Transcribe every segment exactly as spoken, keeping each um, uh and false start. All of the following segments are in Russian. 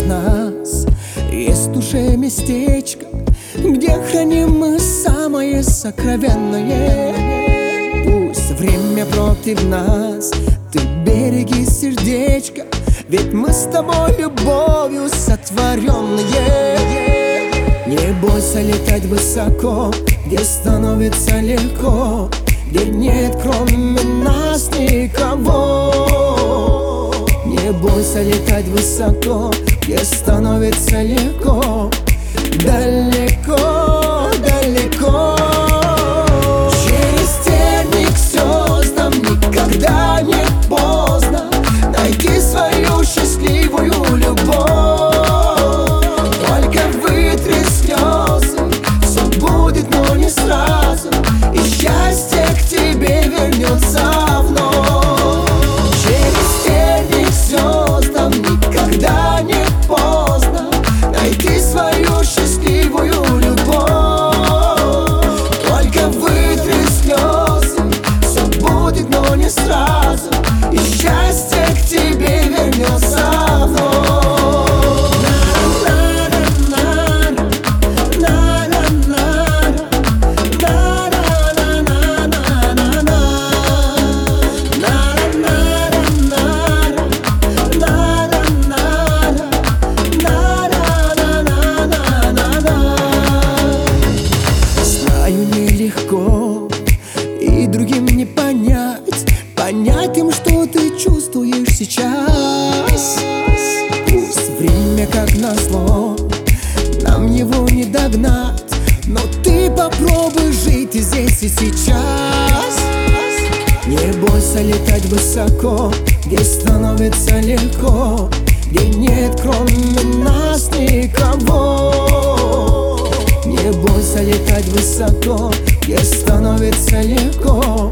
нас есть в душе местечко, где храним мы самое сокровенное. Пусть время против нас, ты береги сердечко, ведь мы с тобой любовью сотворенные. Не бойся летать высоко, где становится легко, где нет кроме нас никого. Не бойся летать высоко, где становится легко, далеко, далеко. Через терник звездам никогда не поздно найти свою счастливую любовь. Только вытри слезы, все будет, но не сразу, и счастье к тебе вернется вновь. Через терник звездам никогда не поздно найти свою счастливую любовь. Только вытри слезы, все будет, но не сразу, и счастье к тебе вернется вновь. И другим не понять, понять им, что ты чувствуешь сейчас. Пусть время как назло, нам его не догнать, но ты попробуй жить и здесь и сейчас. Не бойся летать высоко, где становится легко, где нет кроме нас никого. Не бойся летать высоко, где становится легко,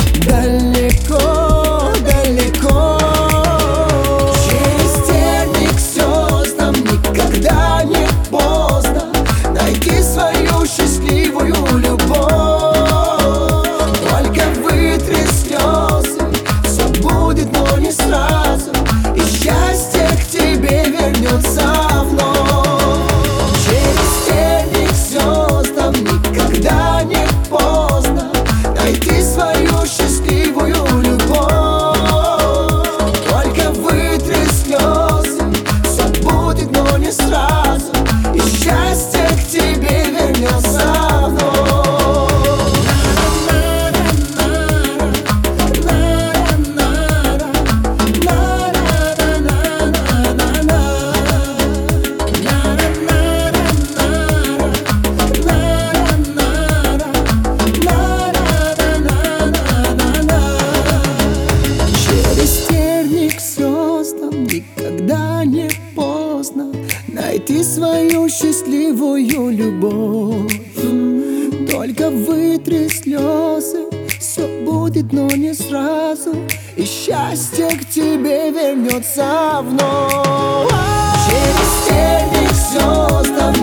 далеко, далеко. Через терник звездам никогда не поздно найти свою счастливую любовь. Только вытри слезы, все будет, но не сразу, и счастье к тебе вернется вновь. Через терник звездам никогда не поздно найти свою счастливую любовь. Только вытри слезы, все будет, но не сразу, и счастье к тебе вернется вновь. Никогда не поздно найти свою счастливую любовь. Только вытри слезы, все будет, но не сразу, и счастье к тебе вернется вновь. Через терник звездам